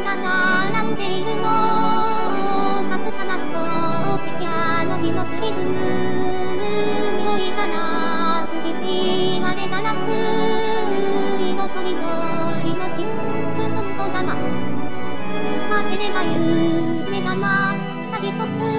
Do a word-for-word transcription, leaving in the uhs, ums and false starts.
が並んでいるの。かすかな宝石やの火のプリズム。匂いから次々まで鳴らす。色とりどりの真空の向こう玉。待てれば夢がまた一つ。